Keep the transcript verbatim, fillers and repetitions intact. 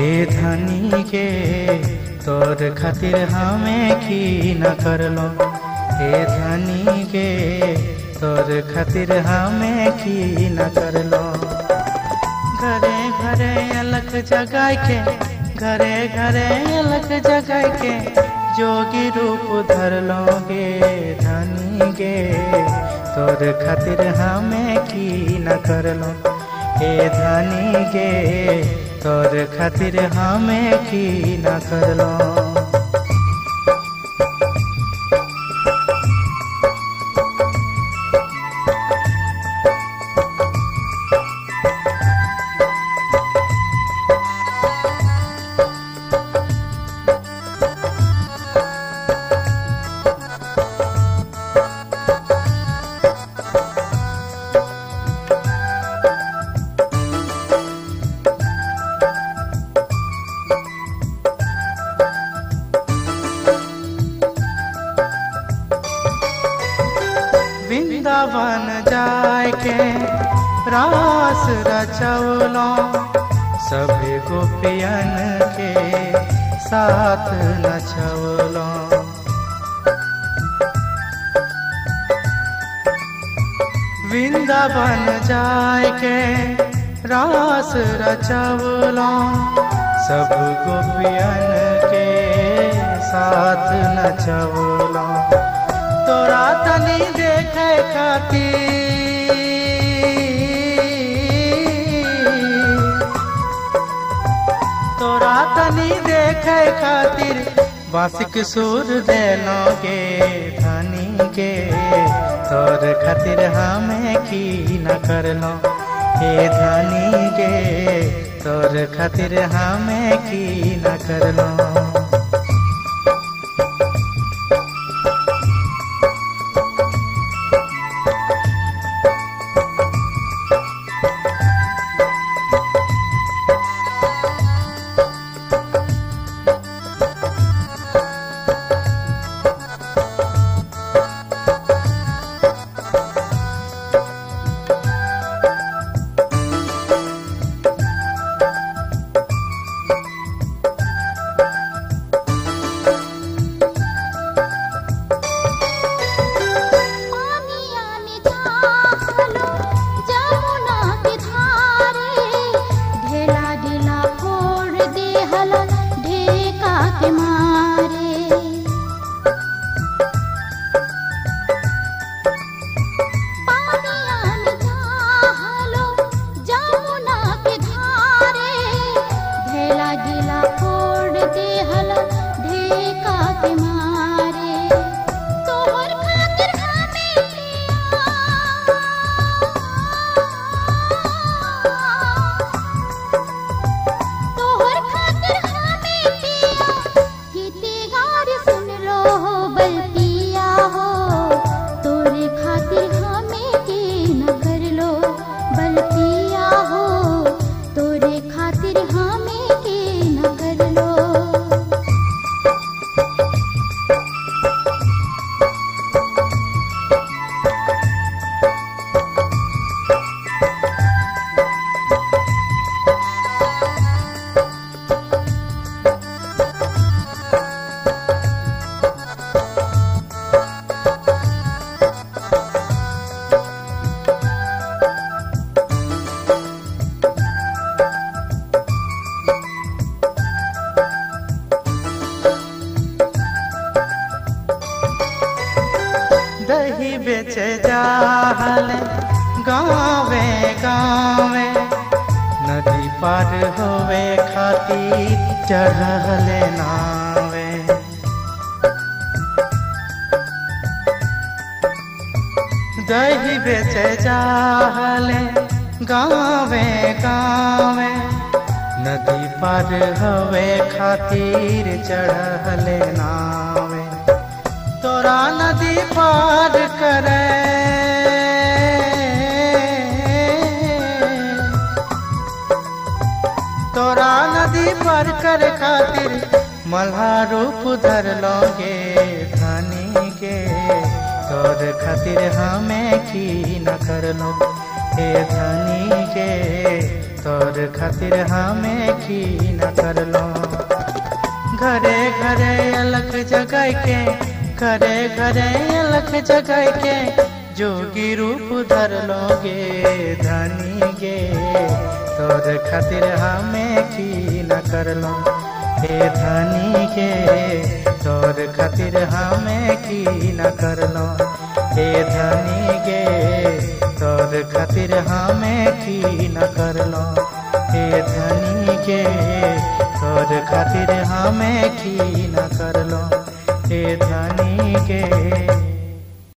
ए धनी के तोर खातिर हमें की न कर लो। ए धनी के तोर खातिर हमें की न कर लो। घरे घरे अलग जगाए के, घरे घरे अलग जगाए के जोगी रूप धर लोगे धनी के तोर खातिर हमें की न कर लो। ए धनी के तोर खातिर हमें की न कर लो। वृंदावन जाए के रास रचवलो, सभी गोपियन के साथ नचवलो। वृंदावन जाए के रास रचवलो, सब गोपियन के साथ नचवलो। तोरा तनी देखे खातिर, तोरा तनी देखे खातिर बासिक सुर दे लोगे धनी के तोर खातिर हमें की न कर लो। हे धनी के तोर खातिर हमें की न कर लो। दही बेचे जाहले गावे गावे, नदी पार होवे खातिर चढ़ले नावे। दही बेचे जाहले गावे गावे, नदी पार होवे खातिर चढ़ले नावे। तोरा नदी पार करे, तोरा नदी पार करे खातिर मल्हा रूप धर लोगे धनी के तोर खातिर हमें की न कर लो। हे धनी के तोर खातिर हमें की न करलो। घरे घरे अलख जगाई के, घरे घरे अलख जगाई के, जोगी रूप धर लोगे धनी गे, तोर खातिर हमें की न करलो। हे धनी गे तोर खातिर हमें की न करलो। हे धनी गे तोर खातिर हमें की न करलो। हे धनी गे तोर खातिर हमें की न करलो। हे धनी गे।